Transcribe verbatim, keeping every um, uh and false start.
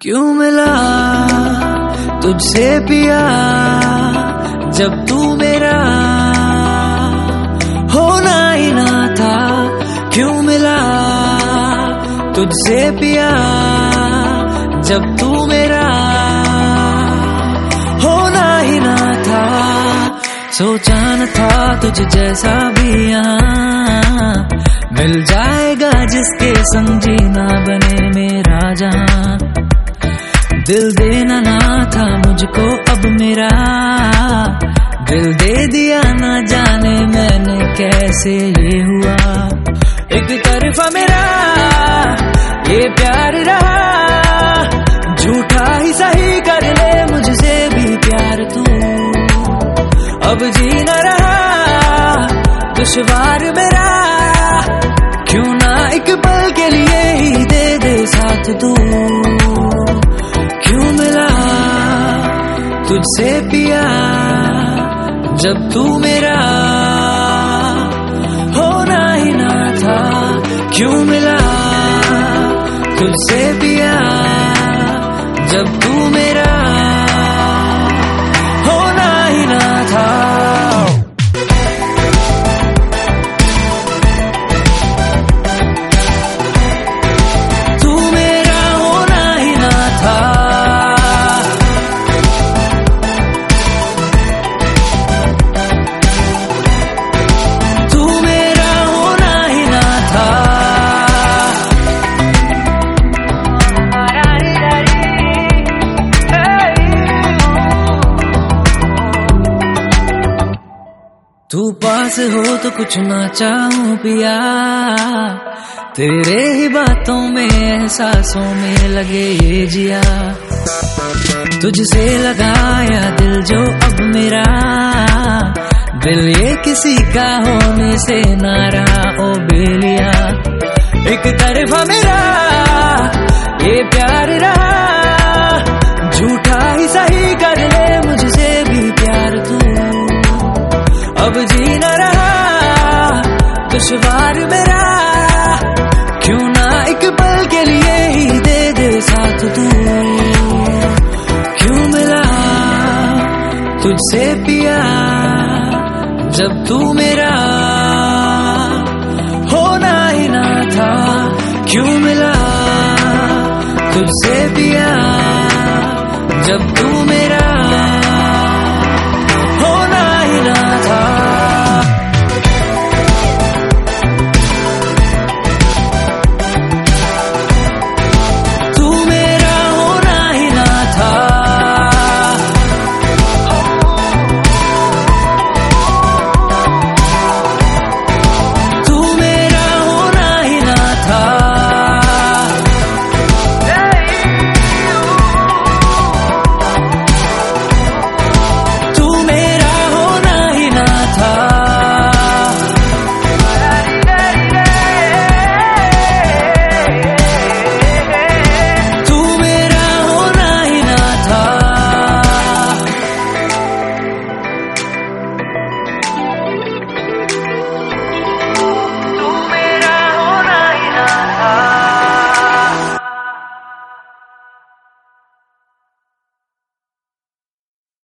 क्यों मिला तुझसे पिया जब तू मेरा होना ही ना था। क्यों मिला तुझसे पिया जब तू मेरा होना ही ना था। सोचा न था तुझ जैसा भी यहाँ मिल जाएगा जिसके संग जीना बने मेरा जहां। दिल देना ना था मुझको अब मेरा दिल दे दिया ना जाने मैंने कैसे ये हुआ। एक तरफा मेरा ये प्यार रहा झूठा ही सही कर ले मुझसे भी प्यार तू। अब जीना रहा दुश्वार मेरा क्यों ना एक पल के लिए ही दे दे साथ तू। क्यों मिला तुझसे पिया जब तू मेरा होना ही ना था। क्यों मिला तुझसे पिया जब तू मेरा होना ही ना था। तू पास हो तो कुछ ना चाहूं पिया तेरे ही बातों में एहसासों में लगे ये जिया। तुझसे लगाया दिल जो अब मेरा दिल ये किसी का होने से ना रहा ओ बेलिया। एक तरफा मेरा ये प्यार रहा झूठा ही सही कर ले मुझसे भी प्यार तू। अब जीना रहा दुश्वार मेरा क्यों ना एक पल के लिए ही दे दे साथ तू। क्यों मिला तुझसे पिया जब तू मेरा होना ही ना था। क्यों मिला तुझसे पिया जब तू मेरा